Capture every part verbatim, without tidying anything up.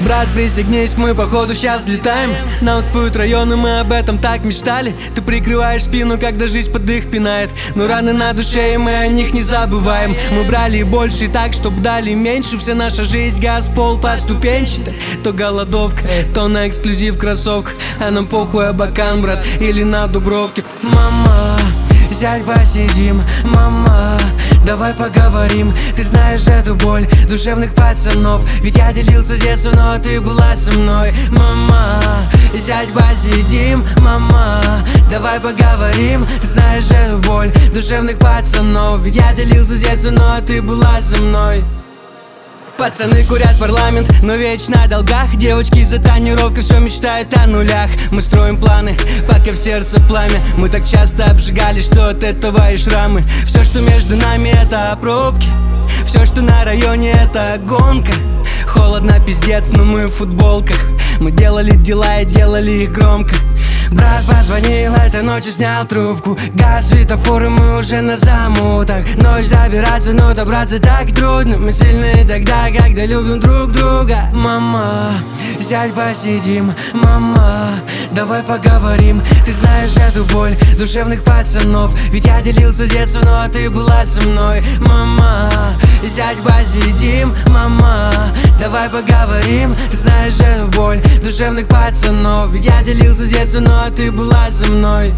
Брат, пристегнись, мы походу сейчас взлетаем. Нам споют районы, мы об этом так мечтали. Ты прикрываешь спину, когда жизнь под их пинает. Но раны на душе, и мы о них не забываем. Мы брали больше так, чтоб дали меньше. Вся наша жизнь газ, пол поступенчатый. То голодовка, то на эксклюзив кроссовках. А нам похуй Абакан, брат, или на Дубровке. Мама, сядь посидим, мама, давай поговорим. Ты знаешь эту боль душевных пацанов. Ведь я делился с детства, но ты была со мной. Мама, сядь посидим, мама, давай поговорим. Ты знаешь эту боль душевных пацанов. Ведь я делился с детства, но ты была со мной. Пацаны курят парламент, но вечно о долгах. Девочки за тонировкой все мечтают о нулях. Мы строим планы, пока в сердце пламя. Мы так часто обжигали, что от этого и шрамы. Все, что между нами, это пробки. Все, что на районе, это гонка. Холодно, пиздец, но мы в футболках. Мы делали дела и делали их громко. Брат позвонил, этой ночью снял трубку. Газ, светофоры, мы уже на замутах. Ночь забираться, но добраться так трудно. Мы сильны тогда, когда любим друг друга. Мама, сядь посидим, мама, давай поговорим. Ты знаешь эту боль душевных пацанов. Ведь я делился с детства, но ты была со мной. Мама, сядь посидим, мама, давай поговорим. Ты знаешь эту боль душевных пацанов. Ведь я делился с детства, но ты была со мной.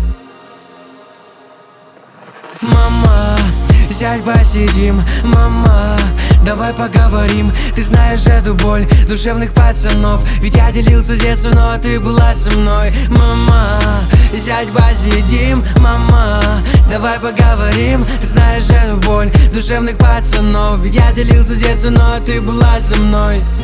Мама, сядь посидим, мама, давай поговорим. Ты знаешь эту боль душевных пацанов. Ведь я делился с детства, но ты была со мной. Мама, сядь посидим, мама, давай поговорим. Ты знаешь эту боль душевных пацанов. Ведь я делился с детства, но ты была со мной.